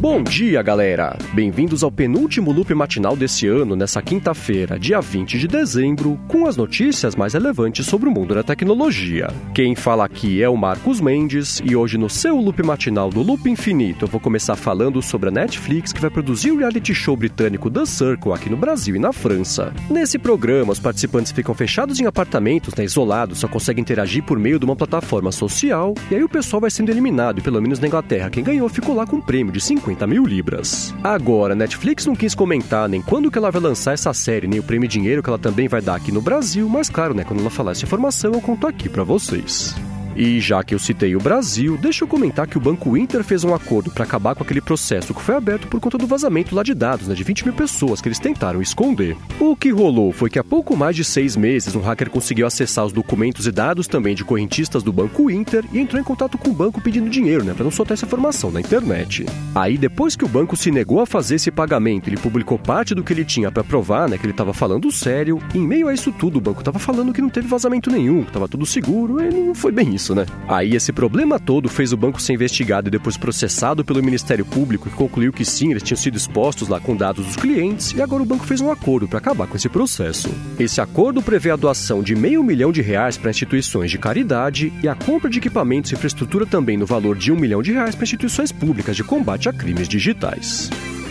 Bom dia, galera! Bem-vindos ao penúltimo loop matinal desse ano, nessa quinta-feira, dia 20 de dezembro, com as notícias mais relevantes sobre o mundo da tecnologia. Quem fala aqui é o Marcos Mendes, e hoje no seu loop matinal do Loop Infinito eu vou começar falando sobre a Netflix, que vai produzir o reality show britânico The Circle aqui no Brasil e na França. Nesse programa, os participantes ficam fechados em apartamentos, isolados, só conseguem interagir por meio de uma plataforma social, e aí o pessoal vai sendo eliminado, e pelo menos na Inglaterra, quem ganhou ficou lá com um prêmio de 50 mil libras. Agora, a Netflix não quis comentar nem quando que ela vai lançar essa série, nem o prêmio dinheiro que ela também vai dar aqui no Brasil, mas claro, quando ela falar essa informação eu conto aqui pra vocês. E já que eu citei o Brasil, deixa eu comentar que o Banco Inter fez um acordo para acabar com aquele processo que foi aberto por conta do vazamento lá de dados, de 20 mil pessoas que eles tentaram esconder. O que rolou foi que há pouco mais de 6 meses, um hacker conseguiu acessar os documentos e dados também de correntistas do Banco Inter e entrou em contato com o banco pedindo dinheiro, para não soltar essa informação na internet. Aí, depois que o banco se negou a fazer esse pagamento, ele publicou parte do que ele tinha para provar, que ele estava falando sério, e em meio a isso tudo, o banco estava falando que não teve vazamento nenhum, que estava tudo seguro, e não foi bem isso, Aí esse problema todo fez o banco ser investigado e depois processado pelo Ministério Público, que concluiu que sim, eles tinham sido expostos lá com dados dos clientes, e agora o banco fez um acordo para acabar com esse processo. Esse acordo prevê a doação de R$500 milhão para instituições de caridade e a compra de equipamentos e infraestrutura também no valor de R$1 milhão para instituições públicas de combate a crimes digitais.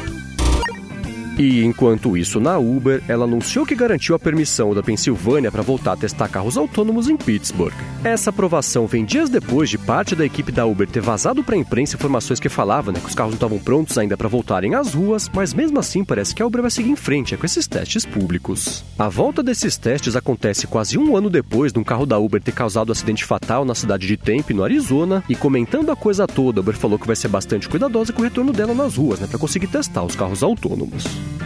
E, enquanto isso, na Uber, ela anunciou que garantiu a permissão da Pensilvânia para voltar a testar carros autônomos em Pittsburgh. Essa aprovação vem dias depois de parte da equipe da Uber ter vazado para a imprensa informações que falavam que os carros não estavam prontos ainda para voltarem às ruas, mas mesmo assim parece que a Uber vai seguir em frente com esses testes públicos. A volta desses testes acontece quase um ano depois de um carro da Uber ter causado um acidente fatal na cidade de Tempe, no Arizona, e comentando a coisa toda, a Uber falou que vai ser bastante cuidadosa com o retorno dela nas ruas, para conseguir testar os carros autônomos.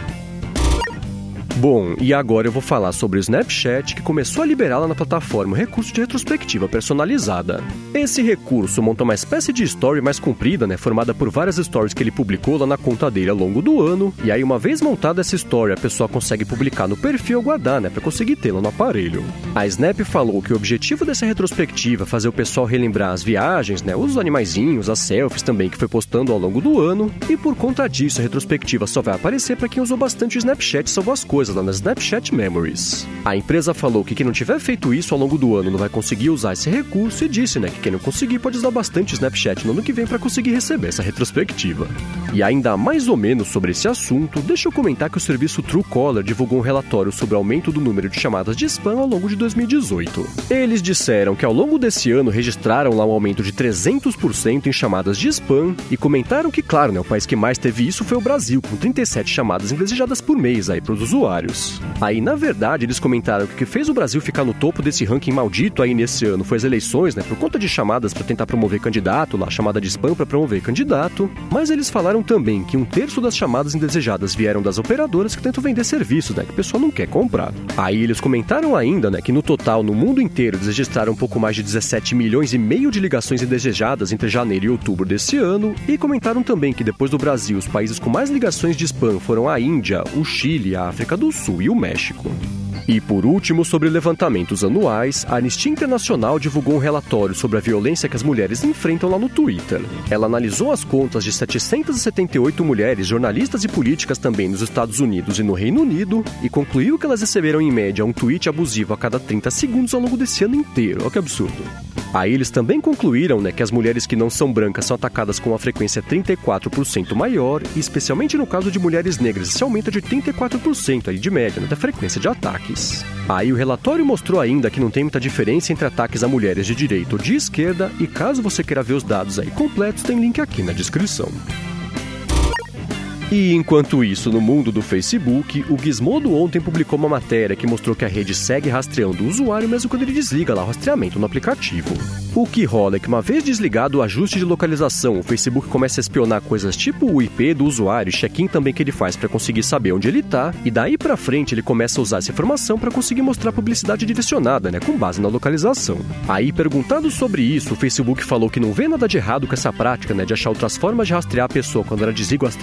Bom, e agora eu vou falar sobre o Snapchat, que começou a liberar lá na plataforma um recurso de retrospectiva personalizada. Esse recurso monta uma espécie de story mais comprida, formada por várias stories que ele publicou lá na conta dele ao longo do ano, e aí uma vez montada essa story, a pessoa consegue publicar no perfil ou guardar, pra conseguir tê-la no aparelho. A Snap falou que o objetivo dessa retrospectiva é fazer o pessoal relembrar as viagens, os animaizinhos, as selfies também que foi postando ao longo do ano, e por conta disso a retrospectiva só vai aparecer para quem usou bastante o Snapchat e salvou as coisas lá nas Snapchat Memories. A empresa falou que quem não tiver feito isso ao longo do ano não vai conseguir usar esse recurso e disse, que quem não conseguir pode usar bastante Snapchat no ano que vem para conseguir receber essa retrospectiva. E ainda mais ou menos sobre esse assunto, deixa eu comentar que o serviço Truecaller divulgou um relatório sobre o aumento do número de chamadas de spam ao longo de 2018. Eles disseram que ao longo desse ano registraram lá um aumento de 300% em chamadas de spam e comentaram que, claro, o país que mais teve isso foi o Brasil, com 37 chamadas indesejadas por mês para os usuários. Aí, na verdade, eles comentaram que o que fez o Brasil ficar no topo desse ranking maldito aí nesse ano foi as eleições, por conta de chamadas para tentar promover candidato, lá chamada de spam para promover candidato, mas eles falaram também que 1/3 das chamadas indesejadas vieram das operadoras que tentam vender serviços, que o pessoal não quer comprar. Aí eles comentaram ainda, que no total, no mundo inteiro, eles registraram um pouco mais de 17,5 milhões de ligações indesejadas entre janeiro e outubro desse ano, e comentaram também que depois do Brasil, os países com mais ligações de spam foram a Índia, o Chile, a África do Sul e o México. E por último, sobre levantamentos anuais, a Anistia Internacional divulgou um relatório sobre a violência que as mulheres enfrentam lá no Twitter. Ela analisou as contas de 778 mulheres, jornalistas e políticas também nos Estados Unidos e no Reino Unido, e concluiu que elas receberam em média um tweet abusivo a cada 30 segundos ao longo desse ano inteiro. Olha que absurdo. Aí eles também concluíram que as mulheres que não são brancas são atacadas com uma frequência 34% maior, e especialmente no caso de mulheres negras, isso aumenta de 34% de média da frequência de ataques. Aí o relatório mostrou ainda que não tem muita diferença entre ataques a mulheres de direita ou de esquerda, e caso você queira ver os dados completos, tem link aqui na descrição. E enquanto isso, no mundo do Facebook, o Gizmodo ontem publicou uma matéria que mostrou que a rede segue rastreando o usuário mesmo quando ele desliga lá o rastreamento no aplicativo. O que rola é que, uma vez desligado o ajuste de localização, o Facebook começa a espionar coisas tipo o IP do usuário e check-in também que ele faz para conseguir saber onde ele tá, e daí pra frente ele começa a usar essa informação para conseguir mostrar publicidade direcionada, com base na localização. Aí, perguntado sobre isso, o Facebook falou que não vê nada de errado com essa prática, de achar outras formas de rastrear a pessoa quando ela desliga o rastreamento lá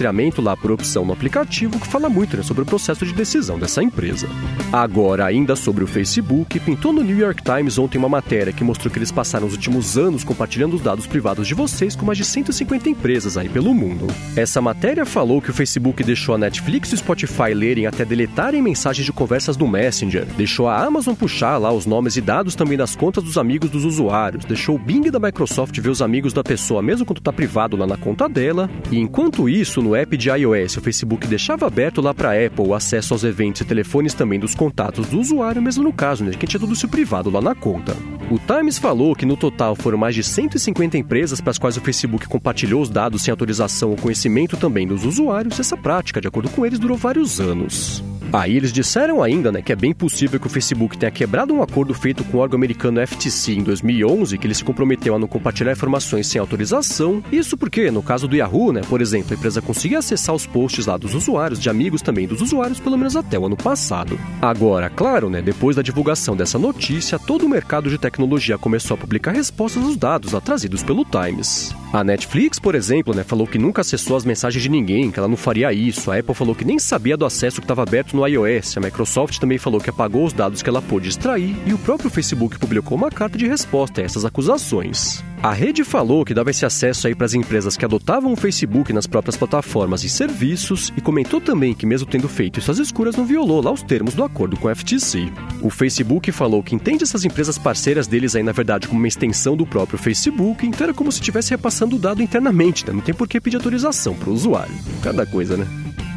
lá por opção no aplicativo, que fala muito, né, sobre o processo de decisão dessa empresa. Agora, ainda sobre o Facebook, pintou no New York Times ontem uma matéria que mostrou que eles passaram os últimos anos compartilhando os dados privados de vocês com mais de 150 empresas aí pelo mundo. Essa matéria falou que o Facebook deixou a Netflix e o Spotify lerem até deletarem mensagens de conversas no Messenger, deixou a Amazon puxar lá os nomes e dados também das contas dos amigos dos usuários, deixou o Bing da Microsoft ver os amigos da pessoa mesmo quando tá privado lá na conta dela, e enquanto isso, no app de iOS, o Facebook deixava aberto lá para Apple o acesso aos eventos e telefones também dos contatos do usuário, mesmo no caso, né, de quem tinha tudo isso privado lá na conta. O Times falou que no total foram mais de 150 empresas para as quais o Facebook compartilhou os dados sem autorização ou conhecimento também dos usuários, e essa prática, de acordo com eles, durou vários anos. Aí eles disseram ainda, né, que é bem possível que o Facebook tenha quebrado um acordo feito com o órgão americano FTC em 2011, que ele se comprometeu a não compartilhar informações sem autorização. Isso porque, no caso do Yahoo, né, por exemplo, a empresa conseguia acessar os posts lá dos usuários, de amigos também dos usuários, pelo menos até o ano passado. Agora, claro, né, depois da divulgação dessa notícia, todo o mercado de tecnologia começou a publicar respostas aos dados lá trazidos pelo Times. A Netflix, por exemplo, né, falou que nunca acessou as mensagens de ninguém, que ela não faria isso. A Apple falou que nem sabia do acesso que estava aberto no iOS. A Microsoft também falou que apagou os dados que ela pôde extrair, e o próprio Facebook publicou uma carta de resposta a essas acusações. A rede falou que dava esse acesso aí para as empresas que adotavam o Facebook nas próprias plataformas e serviços, e comentou também que, mesmo tendo feito isso às escuras, não violou lá os termos do acordo com a FTC. O Facebook falou que entende essas empresas parceiras deles aí, na verdade, como uma extensão do próprio Facebook, então era como se estivesse repassando o dado internamente, né? Não tem por que pedir autorização para o usuário. Cada coisa, né?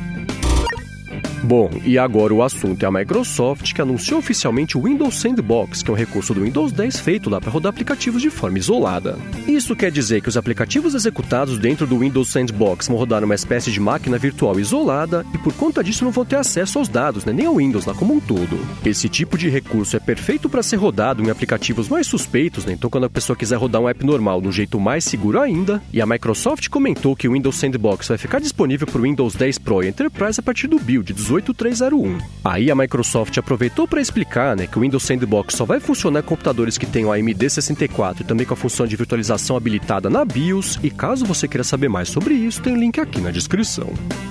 Bom, e agora o assunto é a Microsoft, que anunciou oficialmente o Windows Sandbox, que é um recurso do Windows 10 feito lá para rodar aplicativos de forma isolada. Isso quer dizer que os aplicativos executados dentro do Windows Sandbox vão rodar numa espécie de máquina virtual isolada e por conta disso não vão ter acesso aos dados, né, nem ao Windows lá como um todo. Esse tipo de recurso é perfeito para ser rodado em aplicativos mais suspeitos, né, então quando a pessoa quiser rodar um app normal de um jeito mais seguro ainda, e a Microsoft comentou que o Windows Sandbox vai ficar disponível para o Windows 10 Pro e Enterprise a partir do build 18301. Aí a Microsoft aproveitou para explicar, né, que o Windows Sandbox só vai funcionar em computadores que tenham AMD 64 e também com a função de virtualização habilitada na BIOS, e caso você queira saber mais sobre isso, tem link aqui na descrição.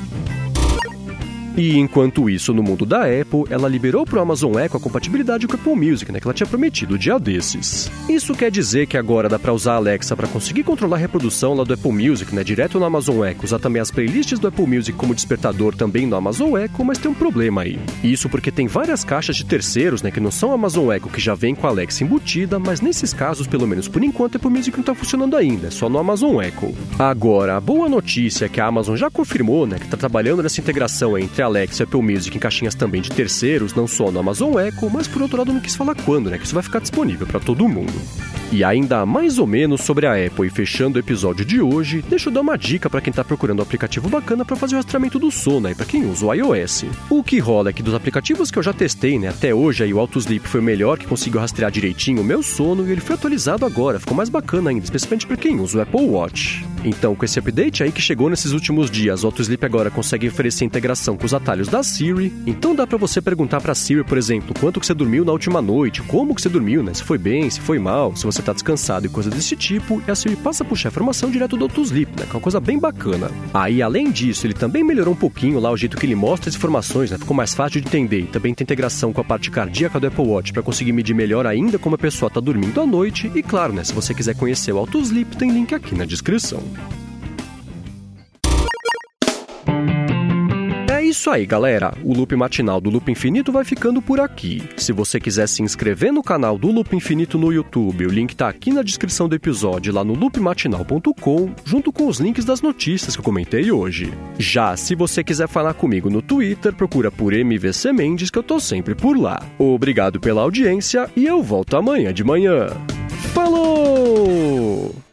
E enquanto isso, no mundo da Apple, ela liberou para o Amazon Echo a compatibilidade com o Apple Music, né, que ela tinha prometido dia desses. Isso quer dizer que agora dá para usar a Alexa para conseguir controlar a reprodução lá do Apple Music, né, direto no Amazon Echo, usar também as playlists do Apple Music como despertador também no Amazon Echo, mas tem um problema aí. Isso porque tem várias caixas de terceiros, né, que não são Amazon Echo, que já vem com a Alexa embutida, mas nesses casos, pelo menos por enquanto, a Apple Music não está funcionando ainda, é só no Amazon Echo. Agora, a boa notícia é que a Amazon já confirmou, né, que está trabalhando nessa integração entre Alexa e Apple Music em caixinhas também de terceiros, não só no Amazon Echo, mas por outro lado não quis falar quando, né, que isso vai ficar disponível para todo mundo. E ainda mais ou menos sobre a Apple, e fechando o episódio de hoje, deixa eu dar uma dica para quem tá procurando um aplicativo bacana para fazer o rastreamento do sono aí para quem usa o iOS. O que rola é que dos aplicativos que eu já testei, né, até hoje aí o AutoSleep foi o melhor, que conseguiu rastrear direitinho o meu sono, e ele foi atualizado agora, ficou mais bacana ainda, especialmente para quem usa o Apple Watch. Então, com esse update aí que chegou nesses últimos dias, o AutoSleep agora consegue oferecer integração com os atalhos da Siri, então dá pra você perguntar pra Siri, por exemplo, quanto que você dormiu na última noite, como que você dormiu, né, se foi bem, se foi mal, se você tá descansado e coisas desse tipo, e a Siri passa a puxar a informação direto do AutoSleep, né, que é uma coisa bem bacana. Aí, além disso, ele também melhorou um pouquinho lá o jeito que ele mostra as informações, né, ficou mais fácil de entender, e também tem integração com a parte cardíaca do Apple Watch pra conseguir medir melhor ainda como a pessoa tá dormindo à noite, e claro, né, se você quiser conhecer o AutoSleep, tem link aqui na descrição. É isso aí, galera. O Loop Matinal do Loop Infinito vai ficando por aqui. Se você quiser se inscrever no canal do Loop Infinito no YouTube, o link tá aqui na descrição do episódio, lá no loopmatinal.com, junto com os links das notícias que eu comentei hoje. Já, se você quiser falar comigo no Twitter, procura por MVC Mendes, que eu tô sempre por lá. Obrigado pela audiência e eu volto amanhã de manhã. Falou!